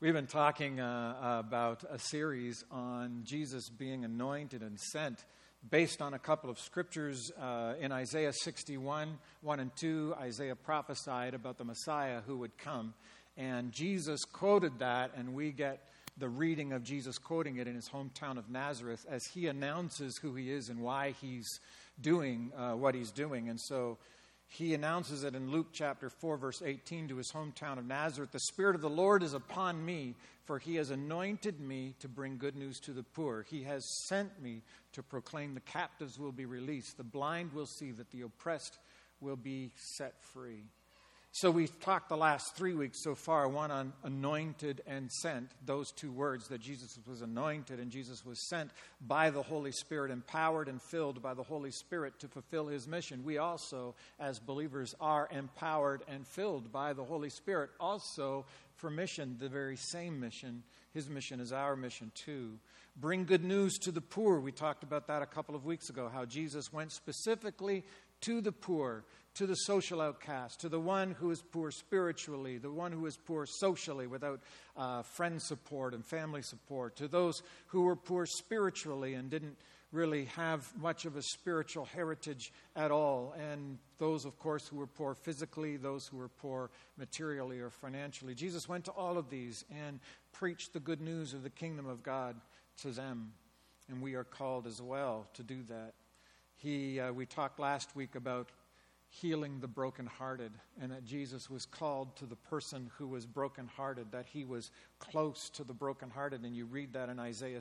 We've been talking about a series on Jesus being anointed and sent based on a couple of scriptures in Isaiah 61, 1 and 2. Isaiah prophesied about the Messiah who would come. And Jesus quoted that, and we get the reading of Jesus quoting it in his hometown of Nazareth as he announces who he is and why he's doing what he's doing. And so he announces it in Luke chapter 4, verse 18 to his hometown of Nazareth. The Spirit of the Lord is upon me, for he has anointed me to bring good news to the poor. He has sent me to proclaim the captives will be released, the blind will see, that the oppressed will be set free. So we've talked the last 3 weeks so far, one on anointed and sent, those two words, that Jesus was anointed and Jesus was sent by the Holy Spirit, empowered and filled by the Holy Spirit to fulfill his mission. We also, as believers, are empowered and filled by the Holy Spirit also for mission, the very same mission. His mission is our mission too. Bring good news to the poor. We talked about that a couple of weeks ago, how Jesus went specifically to the poor, to the social outcast, to the one who is poor spiritually, the one who is poor socially without friend support and family support, to those who were poor spiritually and didn't really have much of a spiritual heritage at all, and those, of course, who were poor physically, those who were poor materially or financially. Jesus went to all of these and preached the good news of the kingdom of God to them, and we are called as well to do that. We talked last week about healing the brokenhearted, and that Jesus was called to the person who was brokenhearted, that he was close to the brokenhearted. And you read that in Isaiah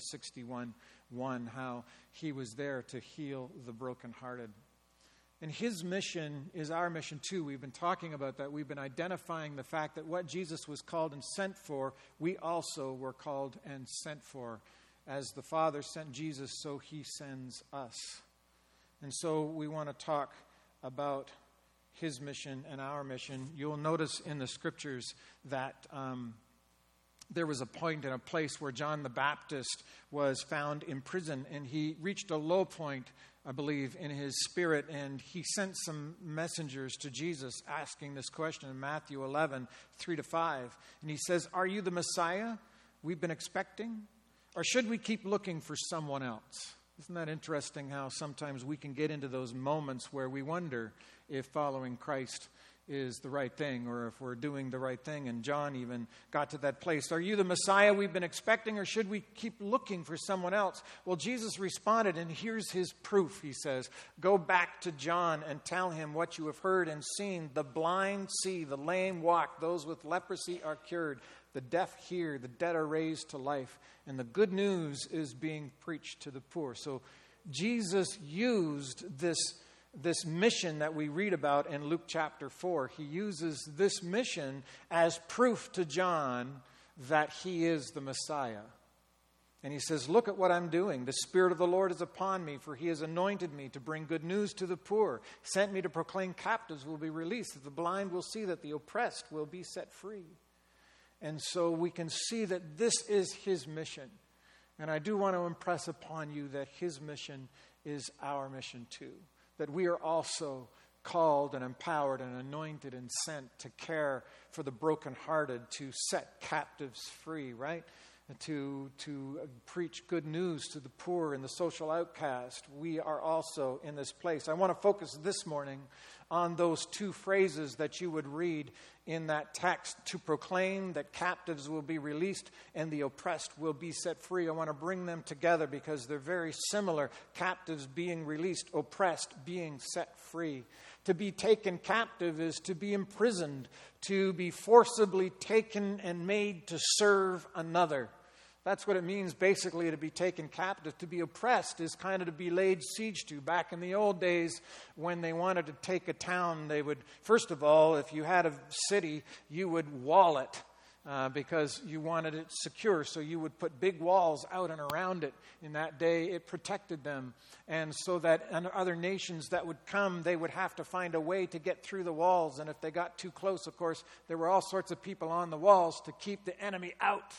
61:1, how he was there to heal the brokenhearted. And his mission is our mission too. We've been talking about that. We've been identifying the fact that what Jesus was called and sent for, we also were called and sent for. As the Father sent Jesus, so he sends us. And so we want to talk about his mission and our mission. You'll notice in the scriptures that there was a point and a place where John the Baptist was found in prison, and he reached a low point, I believe, in his spirit, and he sent some messengers to Jesus asking this question in Matthew 11, 3-5. And he says, "Are you the Messiah we've been expecting? Or should we keep looking for someone else?" Isn't that interesting how sometimes we can get into those moments where we wonder if following Christ is the right thing or if we're doing the right thing? And John even got to that place. Are you the Messiah we've been expecting, or should we keep looking for someone else? Well, Jesus responded, and here's his proof. He says, "Go back to John and tell him what you have heard and seen. The blind see, the lame walk, those with leprosy are cured, the deaf hear, the dead are raised to life, and the good news is being preached to the poor." So Jesus used this mission that we read about in Luke chapter 4. He uses this mission as proof to John that he is the Messiah. And he says, "Look at what I'm doing. The Spirit of the Lord is upon me, for he has anointed me to bring good news to the poor, sent me to proclaim captives will be released, that the blind will see, that the oppressed will be set free." And so we can see that this is his mission. And I do want to impress upon you that his mission is our mission too. That we are also called and empowered and anointed and sent to care for the brokenhearted, to set captives free, right? To preach good news to the poor and the social outcast. We are also in this place. I want to focus this morning on those two phrases that you would read in that text: to proclaim that captives will be released and the oppressed will be set free. I want to bring them together because they're very similar. Captives being released, oppressed being set free. To be taken captive is to be imprisoned, to be forcibly taken and made to serve another. That's what it means basically to be taken captive. To be oppressed is kind of to be laid siege to. Back in the old days when they wanted to take a town, they would, first of all, if you had a city, you would wall it because you wanted it secure. So you would put big walls out and around it. In that day, it protected them. And so that other nations that would come, they would have to find a way to get through the walls. And if they got too close, of course, there were all sorts of people on the walls to keep the enemy out.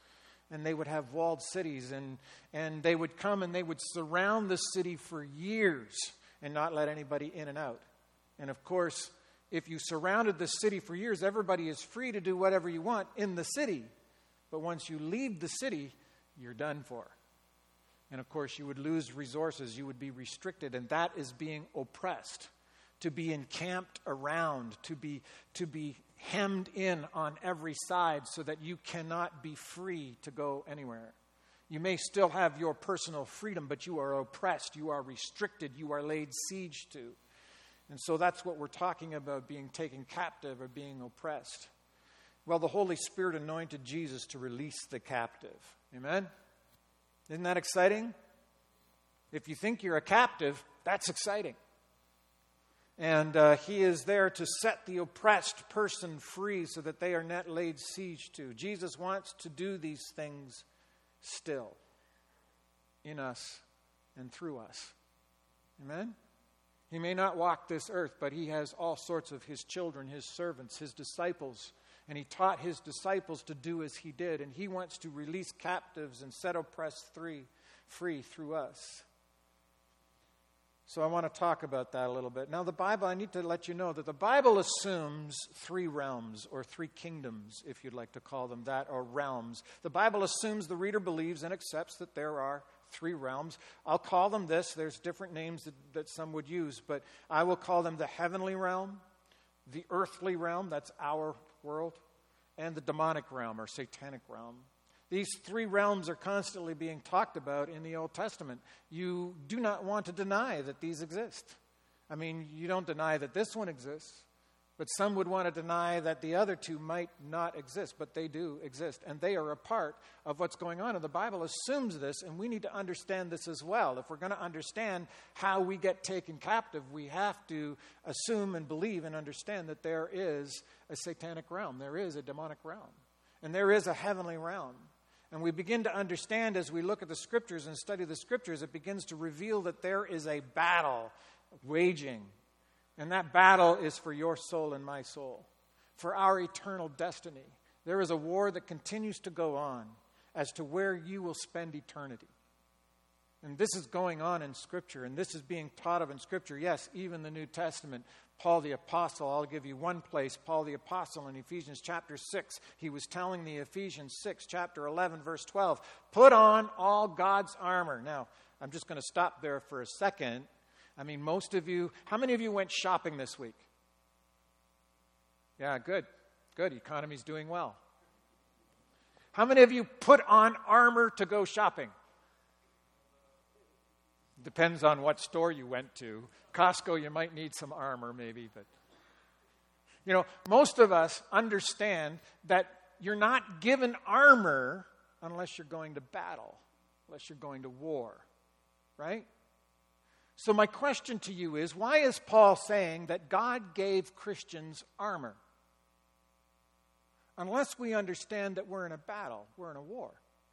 And they would have walled cities, and they would come and they would surround the city for years and not let anybody in and out. And of course, if you surrounded the city for years, everybody is free to do whatever you want in the city. But once you leave the city, you're done for. And of course, you would lose resources. You would be restricted. And that is being oppressed. To be encamped around. To be hemmed in on every side so that you cannot be free to go anywhere. You may still have your personal freedom, but you are oppressed. You are restricted. You are laid siege to. And so that's what we're talking about, being taken captive or being oppressed. Well, the Holy Spirit anointed Jesus to release the captive. Amen? Isn't that exciting? If you think you're a captive, that's exciting. And he is there to set the oppressed person free so that they are not laid siege to. Jesus wants to do these things still in us and through us. Amen? He may not walk this earth, but he has all sorts of his children, his servants, his disciples. And he taught his disciples to do as he did. And he wants to release captives and set oppressed free through us. So I want to talk about that a little bit. Now the Bible, I need to let you know that the Bible assumes 3 realms or 3 kingdoms, if you'd like to call them that, or realms. The Bible assumes the reader believes and accepts that there are 3 realms. I'll call them this. There's different names that some would use, but I will call them the heavenly realm, the earthly realm, that's our world, and the demonic realm or satanic realm. These 3 realms are constantly being talked about in the Old Testament. You do not want to deny that these exist. I mean, you don't deny that this one exists, but some would want to deny that the other 2 might not exist, but they do exist, and they are a part of what's going on. And the Bible assumes this, and we need to understand this as well. If we're going to understand how we get taken captive, we have to assume and believe and understand that there is a satanic realm, there is a demonic realm, and there is a heavenly realm. And we begin to understand as we look at the Scriptures and study the Scriptures, it begins to reveal that there is a battle waging. And that battle is for your soul and my soul, for our eternal destiny. There is a war that continues to go on as to where you will spend eternity. And this is going on in Scripture, and this is being taught of in Scripture. Yes, even the New Testament. Paul the Apostle, I'll give you one place. Paul the Apostle in Ephesians chapter 6, he was telling the Ephesians 6, chapter 11, verse 12, put on all God's armor. Now, I'm just going to stop there for a second. I mean, most of you, how many of you went shopping this week? Yeah, good. Good. Economy's doing well. How many of you put on armor to go shopping? Depends on what store you went to. Costco, you might need some armor maybe, but you know, most of us understand that you're not given armor unless you're going to battle, unless you're going to war, right? So my question to you is, why is Paul saying that God gave Christians armor? Unless we understand that we're in a battle, we're in a war.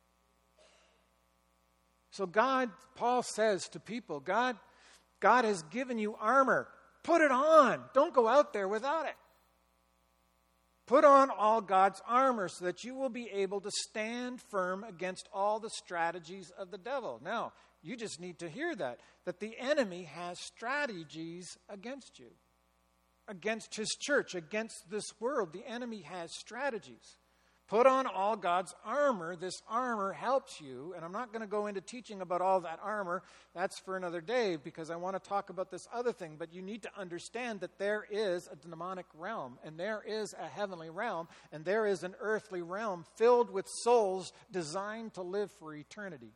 So Paul says to people, God has given you armor. Put it on. Don't go out there without it. Put on all God's armor so that you will be able to stand firm against all the strategies of the devil. Now, you just need to hear that the enemy has strategies against you, against his church, against this world. The enemy has strategies. Put on all God's armor. This armor helps you. And I'm not going to go into teaching about all that armor. That's for another day because I want to talk about this other thing. But you need to understand that there is a demonic realm. And there is a heavenly realm. And there is an earthly realm filled with souls designed to live for eternity.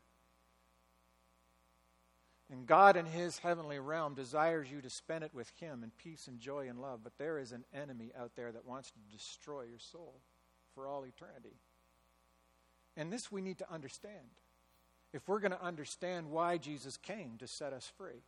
And God in his heavenly realm desires you to spend it with him in peace and joy and love. But there is an enemy out there that wants to destroy your soul for all eternity. And this we need to understand if we're going to understand why Jesus came to set us free.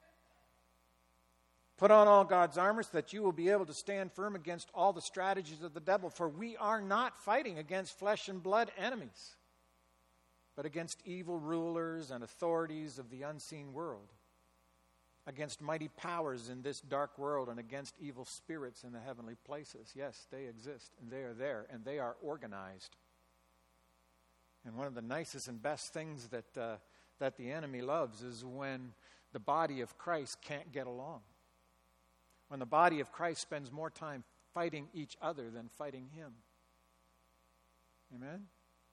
Put on all God's armor so that you will be able to stand firm against all the strategies of the devil. For we are not fighting against flesh and blood enemies, but against evil rulers and authorities of the unseen world, against mighty powers in this dark world, and against evil spirits in the heavenly places. Yes, they exist, and they are there, and they are organized. And one of the nicest and best things that the enemy loves is when the body of Christ can't get along. When the body of Christ spends more time fighting each other than fighting him. Amen?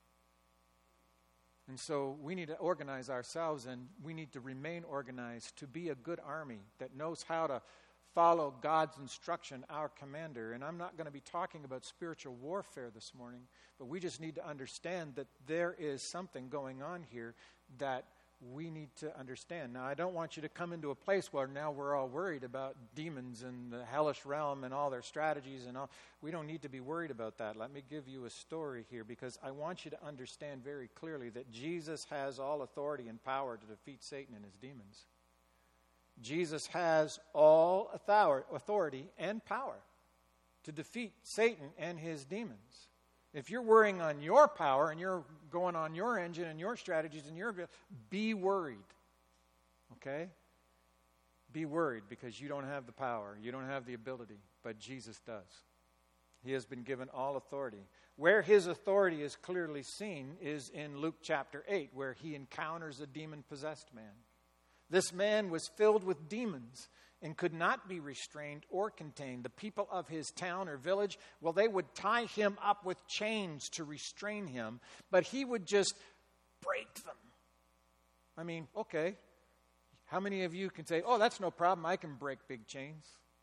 And so we need to organize ourselves, and we need to remain organized to be a good army that knows how to follow God's instruction, our commander. And I'm not going to be talking about spiritual warfare this morning, but we just need to understand that there is something going on here that we need to understand. Now, I don't want you to come into a place where now we're all worried about demons and the hellish realm and all their strategies and all. We don't need to be worried about that. Let me give you a story here, because I want you to understand very clearly that Jesus has all authority and power to defeat Satan and his demons. Jesus has all authority and power to defeat Satan and his demons. If you're worrying on your power and you're going on your engine and your strategies and be worried. Okay? Be worried, because you don't have the power. You don't have the ability, but Jesus does. He has been given all authority. Where his authority is clearly seen is in Luke chapter 8, where he encounters a demon-possessed man. This man was filled with demons and could not be restrained or contained. The people of his town or village, well, they would tie him up with chains to restrain him, but he would just break them. I mean, okay, how many of you can say, oh, that's no problem, I can break big chains?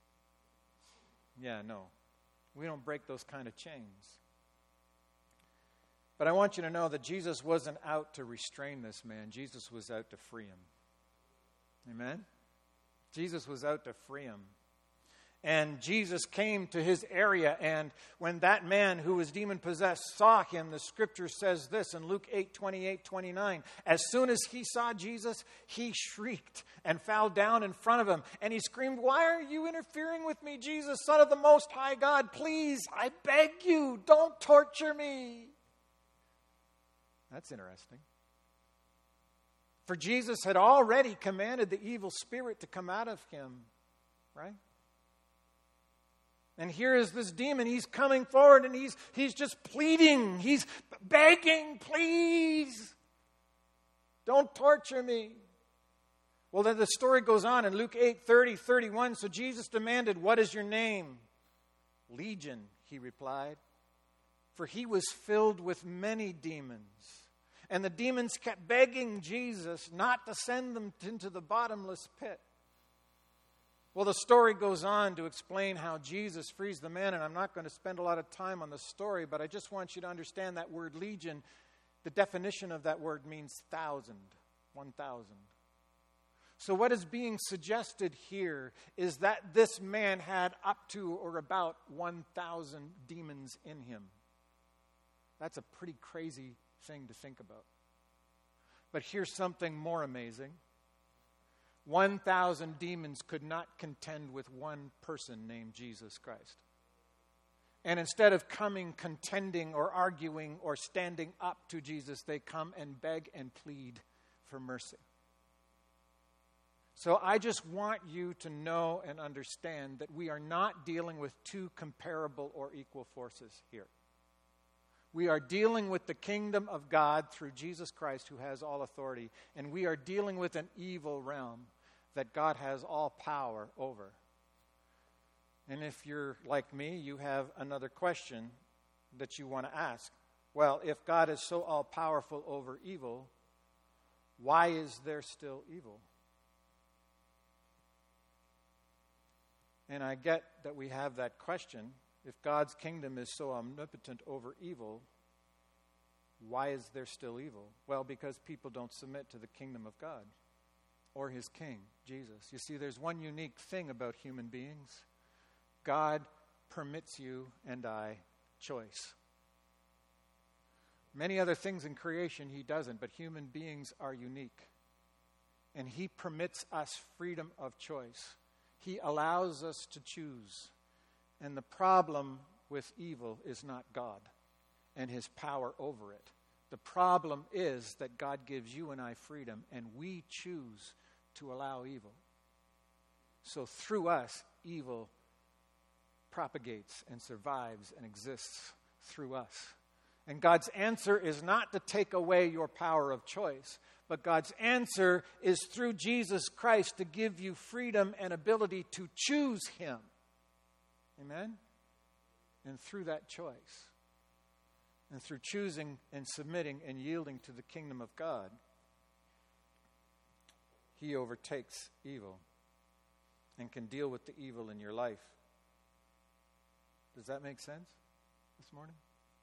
Yeah, no, we don't break those kind of chains. But I want you to know that Jesus wasn't out to restrain this man. Jesus was out to free him. Amen? Jesus was out to free him. And Jesus came to his area, and when that man who was demon-possessed saw him, the scripture says this in Luke 8:28-29. As soon as he saw Jesus, he shrieked and fell down in front of him. And he screamed, "Why are you interfering with me, Jesus, Son of the Most High God? Please, I beg you, don't torture me." That's interesting. For Jesus had already commanded the evil spirit to come out of him, right? And here is this demon. He's coming forward and he's just pleading. He's begging, please, don't torture me. Well, then the story goes on in Luke 8:30-31. So Jesus demanded, "What is your name?" "Legion," he replied, for he was filled with many demons. And the demons kept begging Jesus not to send them into the bottomless pit. Well, the story goes on to explain how Jesus frees the man, and I'm not going to spend a lot of time on the story, but I just want you to understand that word legion. The definition of that word means 1,000. So what is being suggested here is that this man had up to or about 1,000 demons in him. That's a pretty crazy thing to think about. But here's something more amazing. 1,000 demons could not contend with one person named Jesus Christ. And instead of coming, contending, or arguing, or standing up to Jesus, they come and beg and plead for mercy. So I just want you to know and understand that we are not dealing with two comparable or equal forces here. We are dealing with the kingdom of God through Jesus Christ, who has all authority. And we are dealing with an evil realm that God has all power over. And if you're like me, you have another question that you want to ask. Well, if God is so all-powerful over evil, why is there still evil? And I get that we have that question. If God's kingdom is so omnipotent over evil, why is there still evil? Well, because people don't submit to the kingdom of God or his king, Jesus. You see, there's one unique thing about human beings. God permits you and I choice. Many other things in creation he doesn't, but human beings are unique. And he permits us freedom of choice. He allows us to choose. And the problem with evil is not God and his power over it. The problem is that God gives you and I freedom, and we choose to allow evil. So through us, evil propagates and survives and exists through us. And God's answer is not to take away your power of choice, but God's answer is through Jesus Christ to give you freedom and ability to choose him. Amen? And through that choice. And through choosing and submitting and yielding to the kingdom of God, he overtakes evil and can deal with the evil in your life. Does that make sense this morning?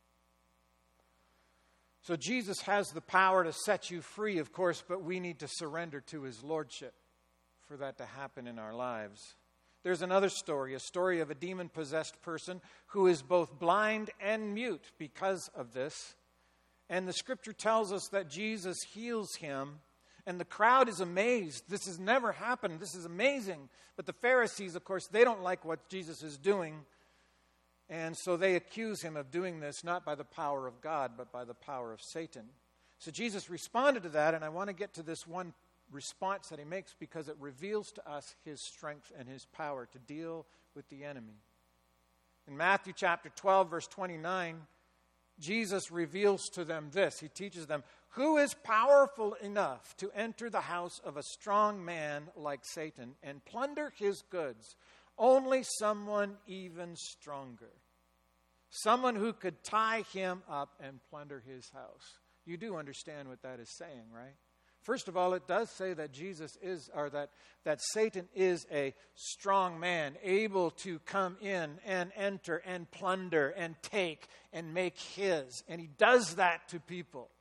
So Jesus has the power to set you free, of course, but we need to surrender to his lordship for that to happen in our lives. There's another story, a story of a demon-possessed person who is both blind and mute because of this. And the scripture tells us that Jesus heals him, and the crowd is amazed. This has never happened. This is amazing. But the Pharisees, of course, they don't like what Jesus is doing. And so they accuse him of doing this not by the power of God, but by the power of Satan. So Jesus responded to that, and I want to get to this one response that he makes because it reveals to us his strength and his power to deal with the enemy. In Matthew chapter 12, verse 29, Jesus reveals to them this. He teaches them, "Who is powerful enough to enter the house of a strong man like Satan and plunder his goods? Only someone even stronger. Someone who could tie him up and plunder his house." You do understand what that is saying, right? First of all, it does say that Jesus is, or that Satan is a strong man, able to come in and enter and plunder and take and make his. And he does that to people.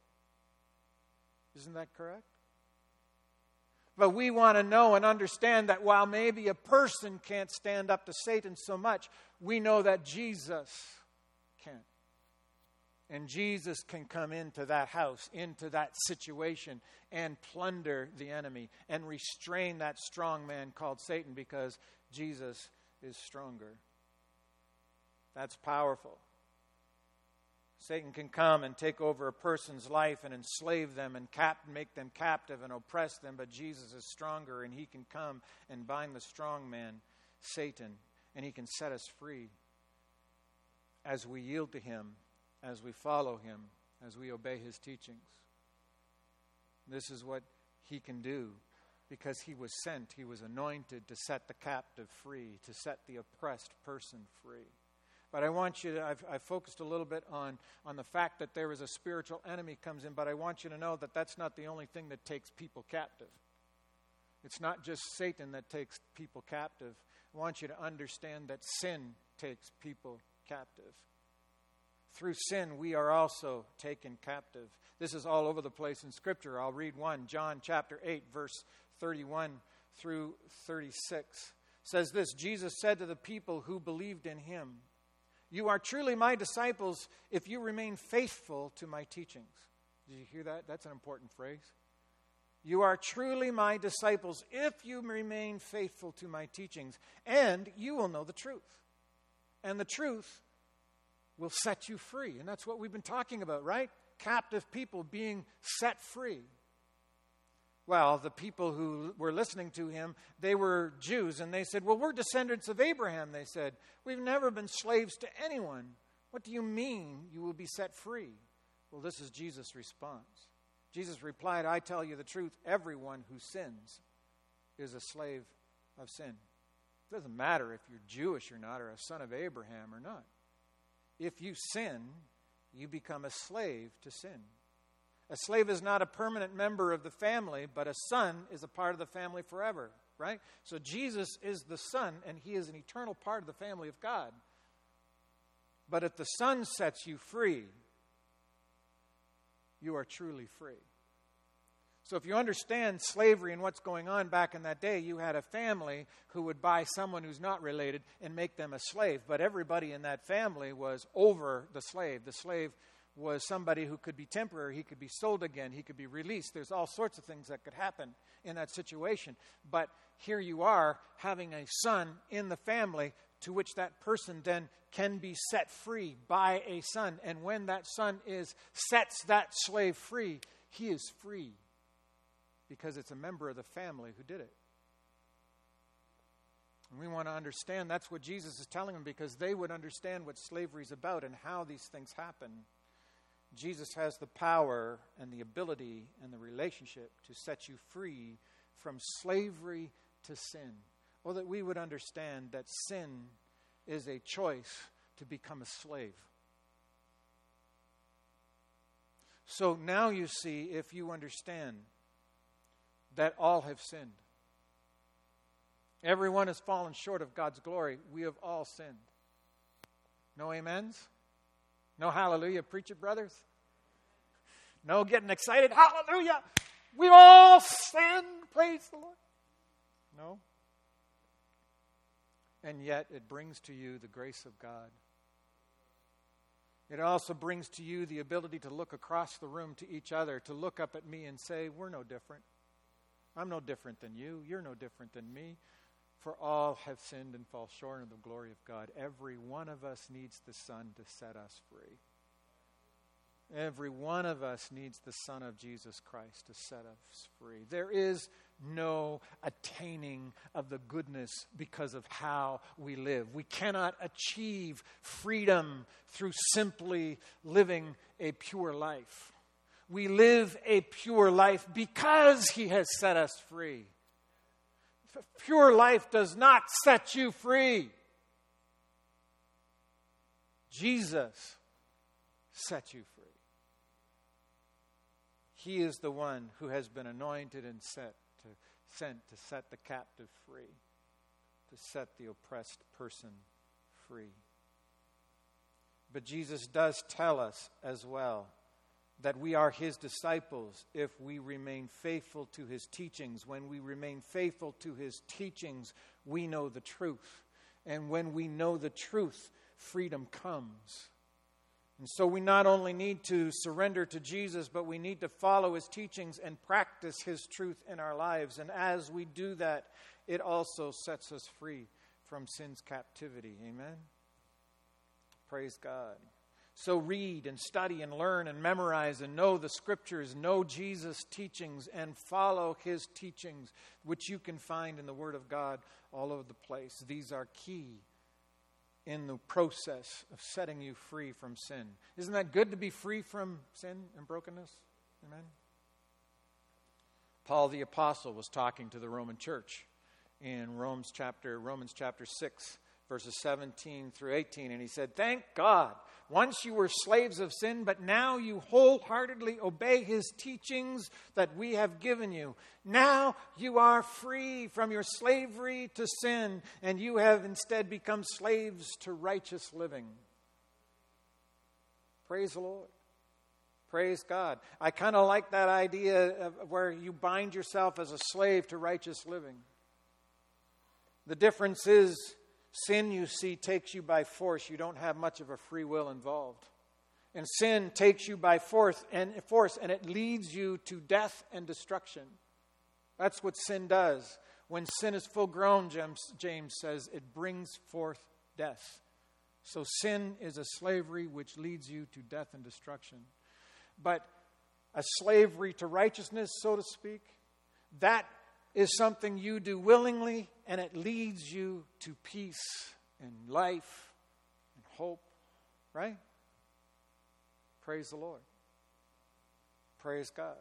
Isn't that correct? But we want to know and understand that while maybe a person can't stand up to Satan so much, we know that Jesus can. And Jesus can come into that house, into that situation, and plunder the enemy and restrain that strong man called Satan because Jesus is stronger. That's powerful. Satan can come and take over a person's life and enslave them and make them captive and oppress them, but Jesus is stronger, and he can come and bind the strong man, Satan, and he can set us free as we yield to him, as we follow him, as we obey his teachings. This is what he can do because he was sent, he was anointed to set the captive free, to set the oppressed person free. But I want you to, I've focused a little bit on the fact that there is a spiritual enemy comes in, but I want you to know that that's not the only thing that takes people captive. It's not just Satan that takes people captive. I want you to understand that sin takes people captive. Through sin, we are also taken captive. This is all over the place in Scripture. I'll read one. John chapter 8, verse 31 through 36 says this: Jesus said to the people who believed in him, "You are truly my disciples if you remain faithful to my teachings." Did you hear that? That's an important phrase. You are truly my disciples if you remain faithful to my teachings, and you will know the truth. And the truth will set you free. And that's what we've been talking about, right? Captive people being set free. Well, the people who were listening to him, they were Jews, and they said, "Well, we're descendants of Abraham," they said. "We've never been slaves to anyone. What do you mean you will be set free?" Well, this is Jesus' response. Jesus replied, "I tell you the truth, everyone who sins is a slave of sin." It doesn't matter if you're Jewish or not, or a son of Abraham or not. If you sin, you become a slave to sin. A slave is not a permanent member of the family, but a son is a part of the family forever, right? So Jesus is the son, and he is an eternal part of the family of God. But if the son sets you free, you are truly free. So if you understand slavery and what's going on back in that day, you had a family who would buy someone who's not related and make them a slave. But everybody in that family was over the slave. The slave was somebody who could be temporary. He could be sold again. He could be released. There's all sorts of things that could happen in that situation. But here you are having a son in the family to which that person then can be set free by a son. And when that son sets that slave free, he is free because it's a member of the family who did it. And we want to understand that's what Jesus is telling them, because they would understand what slavery is about and how these things happen. Jesus has the power and the ability and the relationship to set you free from slavery to sin. Or that we would understand that sin is a choice to become a slave. So now you see, if you understand that all have sinned. Everyone has fallen short of God's glory. We have all sinned. No amens? No hallelujah, preach it, brothers? No getting excited, hallelujah! We've all sinned, praise the Lord. No. And yet it brings to you the grace of God. It also brings to you the ability to look across the room to each other, to look up at me and say, we're no different. I'm no different than you. You're no different than me. For all have sinned and fall short of the glory of God. Every one of us needs the Son to set us free. Every one of us needs the Son of Jesus Christ to set us free. There is no attaining of the goodness because of how we live. We cannot achieve freedom through simply living a pure life. We live a pure life because He has set us free. Pure life does not set you free. Jesus set you free. He is the one who has been anointed and sent to set the captive free, to set the oppressed person free. But Jesus does tell us as well that we are His disciples if we remain faithful to His teachings. When we remain faithful to His teachings, we know the truth. And when we know the truth, freedom comes. And so we not only need to surrender to Jesus, but we need to follow His teachings and practice His truth in our lives. And as we do that, it also sets us free from sin's captivity. Amen? Praise God. So read and study and learn and memorize and know the Scriptures, know Jesus' teachings and follow His teachings, which you can find in the Word of God all over the place. These are key in the process of setting you free from sin. Isn't that good to be free from sin and brokenness? Amen? Paul the Apostle was talking to the Roman church in Romans chapter 6, verses 17 through 18, and he said, "Thank God, once you were slaves of sin, but now you wholeheartedly obey His teachings that we have given you. Now you are free from your slavery to sin, and you have instead become slaves to righteous living." Praise the Lord. Praise God. I kind of like that idea of where you bind yourself as a slave to righteous living. The difference is, sin, you see, takes you by force. You don't have much of a free will involved. And sin takes you by force, and it leads you to death and destruction. That's what sin does. When sin is full grown, James says, it brings forth death. So sin is a slavery which leads you to death and destruction. But a slavery to righteousness, so to speak, that is something you do willingly, and it leads you to peace and life and hope, right? Praise the Lord. Praise God.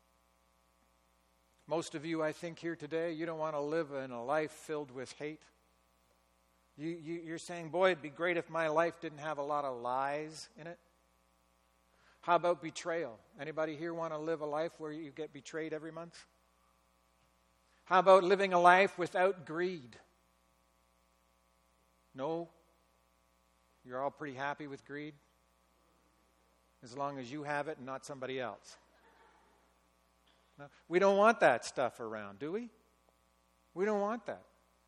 Most of you, I think, here today, you don't want to live in a life filled with hate. You're saying, boy, it'd be great if my life didn't have a lot of lies in it. How about betrayal? Anybody here want to live a life where you get betrayed every month? How about living a life without greed? No? You're all pretty happy with greed? As long as you have it and not somebody else. No? We don't want that stuff around, do we? We don't want that.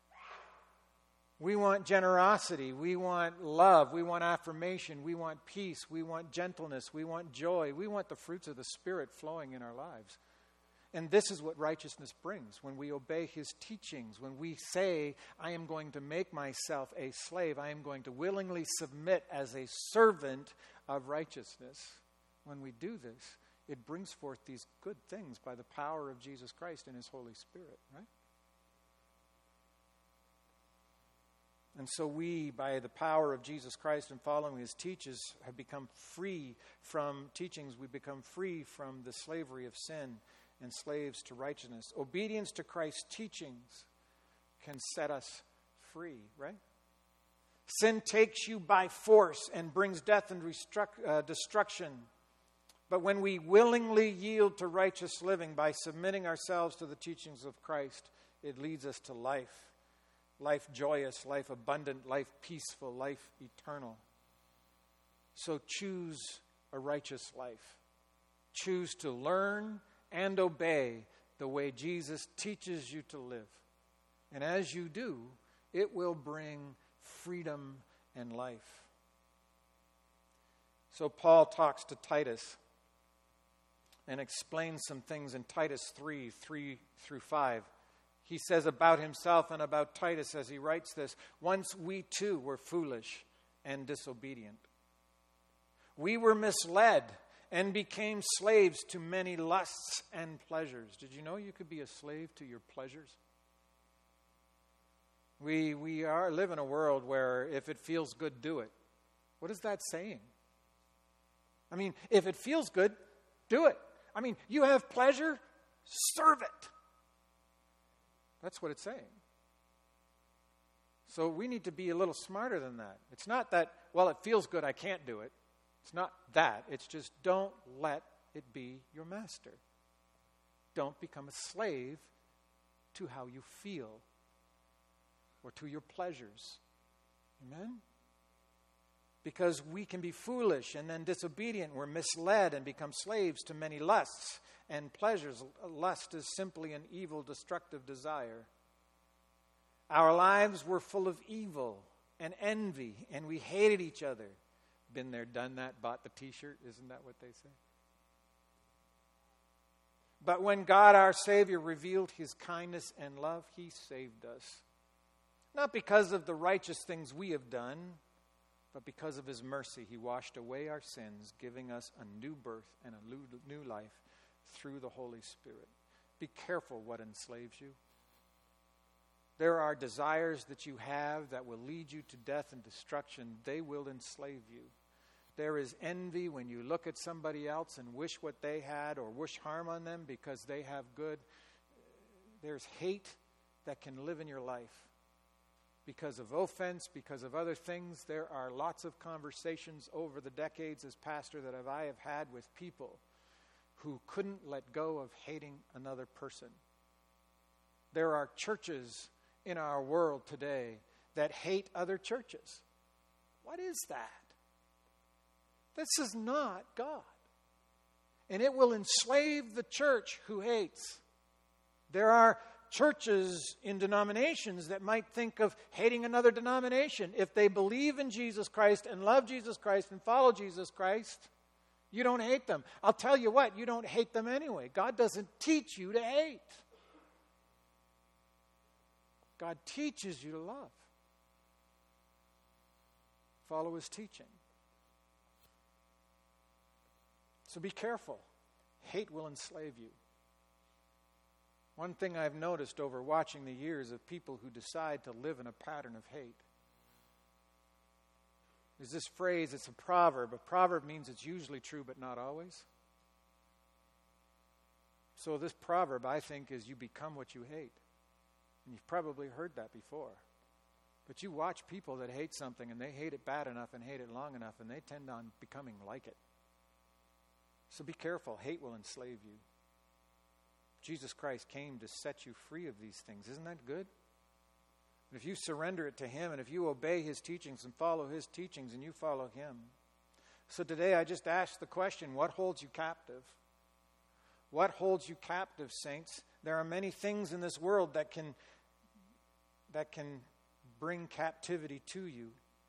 We want generosity. We want love. We want affirmation. We want peace. We want gentleness. We want joy. We want the fruits of the Spirit flowing in our lives. And this is what righteousness brings. When we obey His teachings, when we say, I am going to make myself a slave, I am going to willingly submit as a servant of righteousness. When we do this, it brings forth these good things by the power of Jesus Christ and His Holy Spirit, right? And so we, by the power of Jesus Christ and following His teachings, have become free from teachings. We become free from the slavery of sin and slaves to righteousness. Obedience to Christ's teachings can set us free, right? Sin takes you by force and brings death and destruction. But when we willingly yield to righteous living by submitting ourselves to the teachings of Christ, it leads us to life. Life joyous, life abundant, life peaceful, life eternal. So choose a righteous life. Choose to learn and obey the way Jesus teaches you to live. And as you do, it will bring freedom and life. So Paul talks to Titus and explains some things in Titus 3:3-5. He says about himself and about Titus as he writes this, once we too were foolish and disobedient. We were misled and became slaves to many lusts and pleasures. Did you know you could be a slave to your pleasures? We live in a world where if it feels good, do it. What is that saying? I mean, if it feels good, do it. I mean, you have pleasure, serve it. That's what it's saying. So we need to be a little smarter than that. It's not that, well, it feels good, I can't do it. It's not that. It's just don't let it be your master. Don't become a slave to how you feel or to your pleasures. Amen? Because we can be foolish and then disobedient. We're misled and become slaves to many lusts and pleasures. Lust is simply an evil, destructive desire. Our lives were full of evil and envy, and we hated each other. Been there, done that, bought the t-shirt. Isn't that what they say? But when God our Savior revealed his kindness and love, he saved us. Not because of the righteous things we have done, but because of his mercy, he washed away our sins, giving us a new birth and a new life through the Holy Spirit. Be careful what enslaves you. There are desires that you have that will lead you to death and destruction. They will enslave you. There is envy when you look at somebody else and wish what they had or wish harm on them because they have good. There's hate that can live in your life. Because of offense, because of other things, there are lots of conversations over the decades as pastor that I have had with people who couldn't let go of hating another person. There are churches in our world today that hate other churches. What is that? This is not God. And it will enslave the church who hates. There are churches in denominations that might think of hating another denomination. If they believe in Jesus Christ and love Jesus Christ and follow Jesus Christ, you don't hate them. I'll tell you what, you don't hate them anyway. God doesn't teach you to hate. God teaches you to love. Follow his teaching. So be careful. Hate will enslave you. One thing I've noticed over watching the years of people who decide to live in a pattern of hate is this phrase. It's a proverb. A proverb means it's usually true but not always. So this proverb, I think, is you become what you hate. And you've probably heard that before. But you watch people that hate something and they hate it bad enough and hate it long enough and they tend on becoming like it. So be careful. Hate will enslave you. Jesus Christ came to set you free of these things. Isn't that good? And if you surrender it to him and if you obey his teachings and follow his teachings and you follow him. So today I just asked the question, what holds you captive? What holds you captive, saints? There are many things in this world that can bring captivity to you.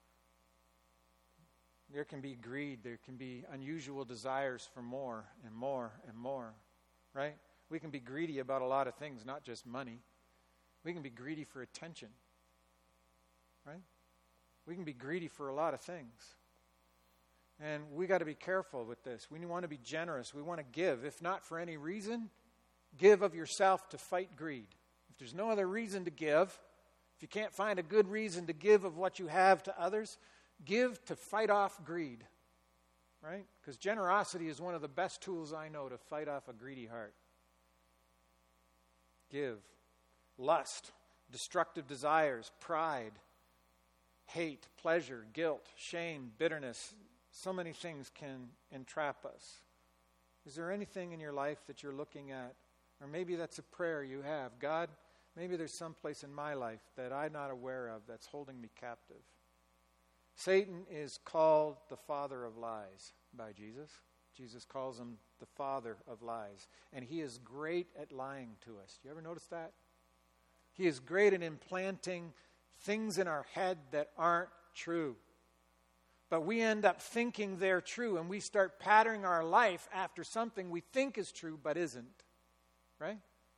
There can be greed. There can be unusual desires for more and more and more, right? We can be greedy about a lot of things, not just money. We can be greedy for attention, right? We can be greedy for a lot of things. And we got to be careful with this. We want to be generous. We want to give. If not for any reason, give of yourself to fight greed. If there's no other reason to give, if you can't find a good reason to give of what you have to others, give to fight off greed, right? Because generosity is one of the best tools I know to fight off a greedy heart. Give. Lust, destructive desires, pride, hate, pleasure, guilt, shame, bitterness. So many things can entrap us. Is there anything in your life that you're looking at? Or maybe that's a prayer you have. God, maybe there's some place in my life that I'm not aware of that's holding me captive. Satan is called the father of lies by Jesus. Jesus calls him the father of lies. And he is great at lying to us. Do you ever notice that? He is great at implanting things in our head that aren't true. But we end up thinking they're true, and we start patterning our life after something we think is true but isn't. Right?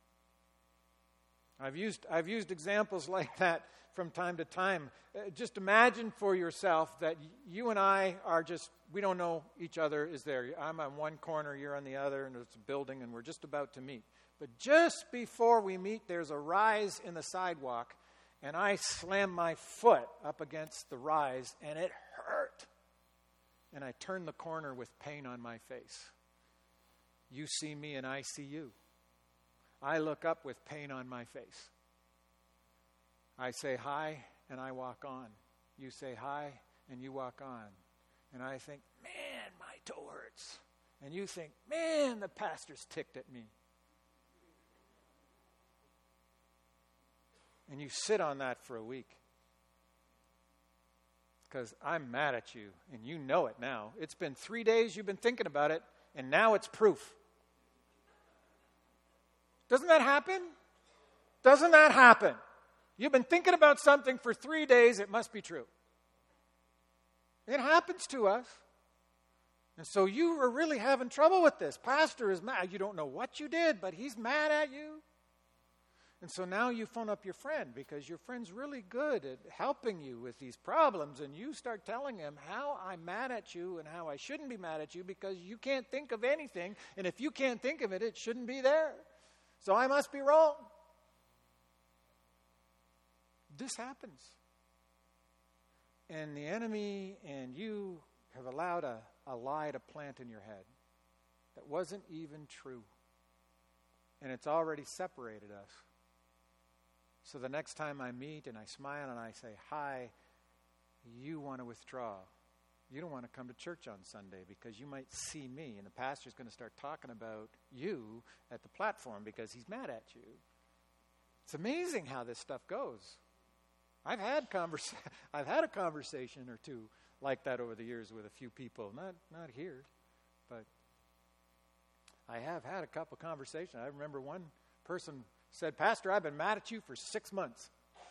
I've used examples like that from time to time. Just imagine for yourself that you and I are just, we don't know each other is there. I'm on one corner, you're on the other, and it's a building, and we're just about to meet. But just before we meet, there's a rise in the sidewalk, and I slam my foot up against the rise, and it hurt. And I turn the corner with pain on my face. You see me, and I see you. I look up with pain on my face. I say hi, and I walk on. You say hi, and you walk on. And I think, man, my toe hurts. And you think, man, the pastor's ticked at me. And you sit on that for a week. Because I'm mad at you, and you know it now. It's been 3 days you've been thinking about it, and now it's proof. Doesn't that happen? Doesn't that happen? You've been thinking about something for 3 days, it must be true. It happens to us. And so you are really having trouble with this. Pastor is mad. You don't know what you did, but he's mad at you. And so now you phone up your friend because your friend's really good at helping you with these problems, and you start telling him how I'm mad at you and how I shouldn't be mad at you because you can't think of anything, and if you can't think of it, it shouldn't be there. So I must be wrong. This happens. And the enemy and you have allowed a lie to plant in your head that wasn't even true. And it's already separated us. So the next time I meet and I smile and I say, hi, you want to withdraw. You don't want to come to church on Sunday because you might see me and the pastor's going to start talking about you at the platform because he's mad at you. It's amazing how this stuff goes. I've had a conversation or two like that over the years with a few people, not here, but I have had a couple conversations. I remember one person said, Pastor, I've been mad at you for 6 months.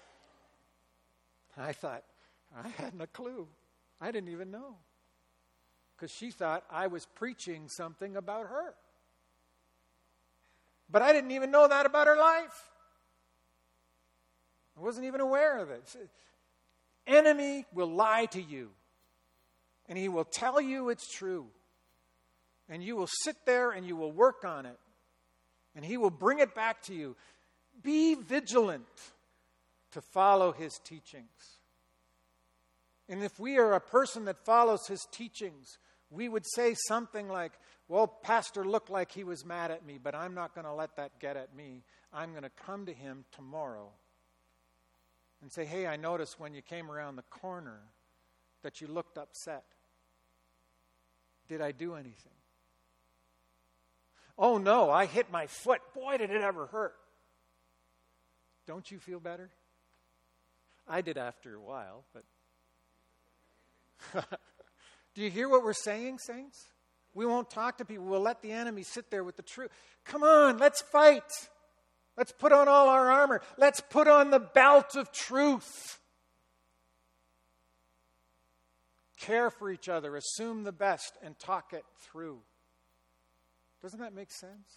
I thought, I hadn't a clue. I didn't even know. Because she thought I was preaching something about her. But I didn't even know that about her life. I wasn't even aware of it. Enemy will lie to you. And he will tell you it's true. And you will sit there and you will work on it. And he will bring it back to you. Be vigilant to follow his teachings. And if we are a person that follows his teachings, we would say something like, well, Pastor looked like he was mad at me, but I'm not going to let that get at me. I'm going to come to him tomorrow and say, hey, I noticed when you came around the corner that you looked upset. Did I do anything? Oh, no, I hit my foot. Boy, did it ever hurt. Don't you feel better? I did after a while, but... Do you hear what we're saying, saints? We won't talk to people. We'll let the enemy sit there with the truth. Come on, let's fight. Let's put on all our armor. Let's put on the belt of truth. Care for each other, assume the best, and talk it through. Doesn't that make sense?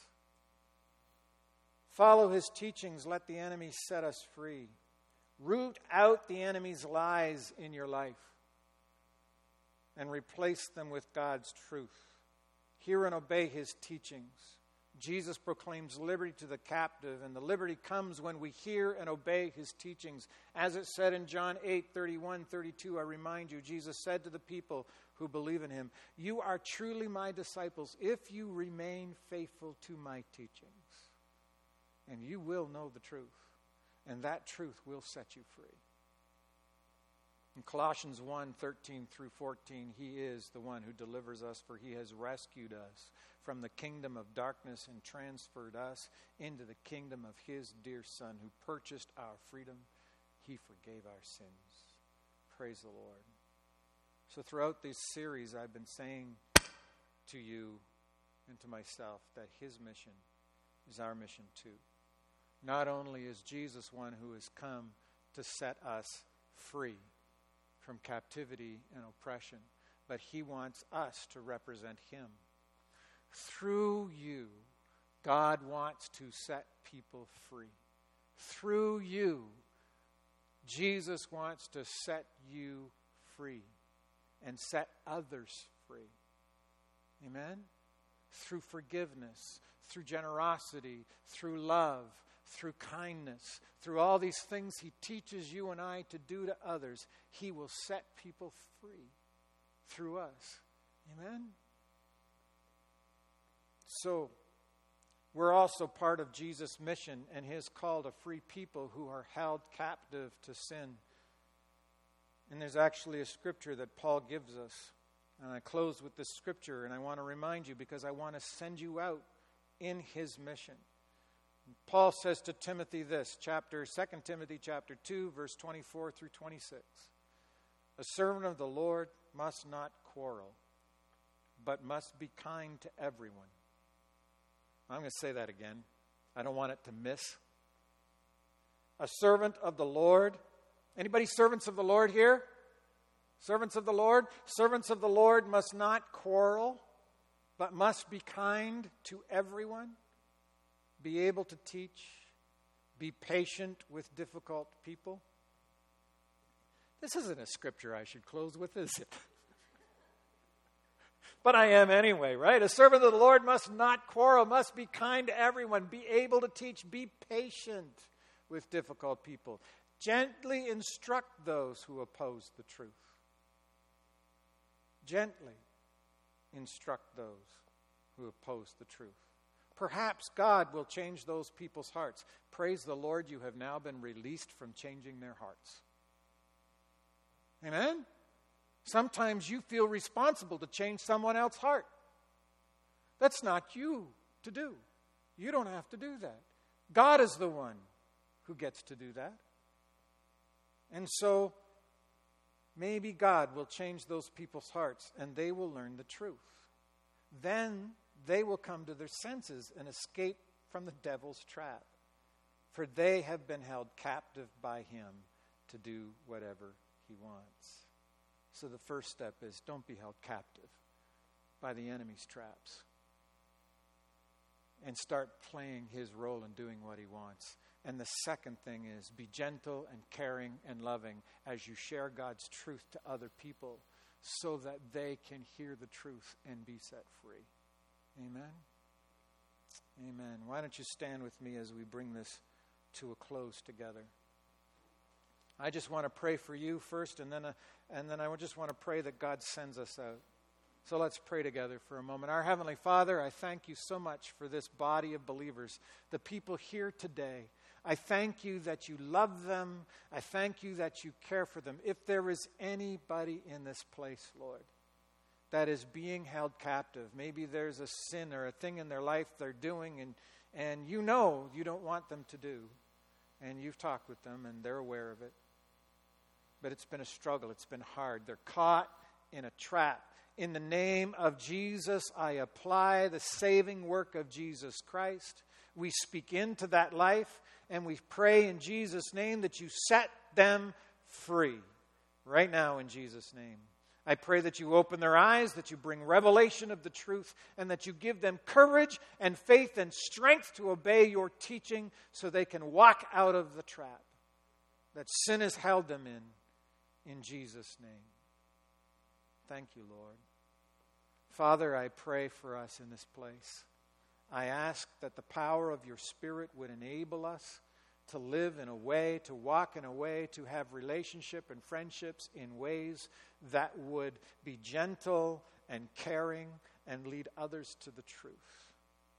Follow his teachings. Let the enemy set us free. Root out the enemy's lies in your life and replace them with God's truth. Hear and obey his teachings. Jesus proclaims liberty to the captive, and the liberty comes when we hear and obey his teachings. As it said in John 8:31-32, I remind you, Jesus said to the people who believe in him, you are truly my disciples if you remain faithful to my teachings. And you will know the truth, and that truth will set you free. In Colossians 1:13 through 14, He is the one who delivers us, for He has rescued us from the kingdom of darkness and transferred us into the kingdom of His dear Son, who purchased our freedom. He forgave our sins. Praise the Lord. So throughout this series, I've been saying to you and to myself that His mission is our mission too. Not only is Jesus one who has come to set us free from captivity and oppression, but He wants us to represent Him. Through you, God wants to set people free. Through you, Jesus wants to set you free and set others free. Amen? Through forgiveness, through generosity, through love, through kindness, through all these things He teaches you and I to do to others, He will set people free through us. Amen? So, we're also part of Jesus' mission and His call to free people who are held captive to sin. And there's actually a scripture that Paul gives us. And I close with this scripture, and I want to remind you because I want to send you out in His mission. Paul says to Timothy this, 2 Timothy chapter 2, verse 24 through 26. A servant of the Lord must not quarrel, but must be kind to everyone. I'm going to say that again. I don't want it to miss. A servant of the Lord. Anybody servants of the Lord here? Servants of the Lord? Servants of the Lord must not quarrel, but must be kind to everyone. Be able to teach, be patient with difficult people. This isn't a scripture I should close with, is it? But I am anyway, right? A servant of the Lord must not quarrel, must be kind to everyone, be able to teach, be patient with difficult people. Gently instruct those who oppose the truth. Gently instruct those who oppose the truth. Perhaps God will change those people's hearts. Praise the Lord, you have now been released from changing their hearts. Amen? Sometimes you feel responsible to change someone else's heart. That's not you to do. You don't have to do that. God is the one who gets to do that. And so, maybe God will change those people's hearts and they will learn the truth. Then they will come to their senses and escape from the devil's trap. For they have been held captive by him to do whatever he wants. So the first step is don't be held captive by the enemy's traps. And start playing his role and doing what he wants. And the second thing is be gentle and caring and loving as you share God's truth to other people so that they can hear the truth and be set free. Amen? Amen. Why don't you stand with me as we bring this to a close together? I just want to pray for you first, and then I just want to pray that God sends us out. So let's pray together for a moment. Our Heavenly Father, I thank you so much for this body of believers, the people here today. I thank you that you love them. I thank you that you care for them. If there is anybody in this place, Lord, that is being held captive, maybe there's a sin or a thing in their life they're doing and you know you don't want them to do, and you've talked with them and they're aware of it. But it's been a struggle. It's been hard. They're caught in a trap. In the name of Jesus, I apply the saving work of Jesus Christ. We speak into that life, and we pray in Jesus' name that you set them free. Right now, in Jesus' name. I pray that you open their eyes, that you bring revelation of the truth, and that you give them courage and faith and strength to obey your teaching so they can walk out of the trap that sin has held them in Jesus' name. Thank you, Lord. Father, I pray for us in this place. I ask that the power of your Spirit would enable us to live in a way, to walk in a way, to have relationship and friendships in ways that would be gentle and caring and lead others to the truth.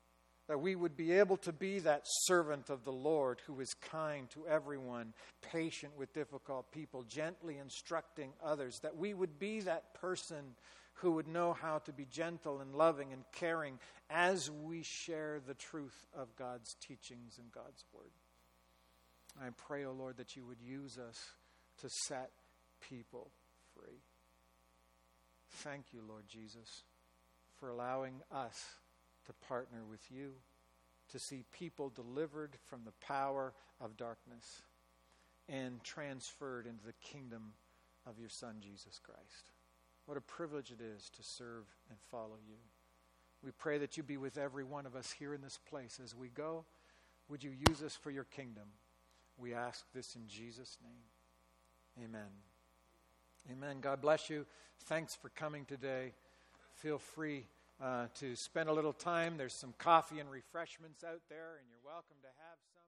that we would be able to be that servant of the Lord who is kind to everyone, patient with difficult people, gently instructing others, that we would be that person who would know how to be gentle and loving and caring as we share the truth of God's teachings and God's word. I pray, O Lord, that you would use us to set people free. Thank you, Lord Jesus, for allowing us to partner with you, to see people delivered from the power of darkness and transferred into the kingdom of your Son, Jesus Christ. What a privilege it is to serve and follow you. We pray that you be with every one of us here in this place as we go. Would you use us for your kingdom? We ask this in Jesus' name. Amen. Amen. God bless you. Thanks for coming today. Feel free to spend a little time. There's some coffee and refreshments out there, and you're welcome to have some.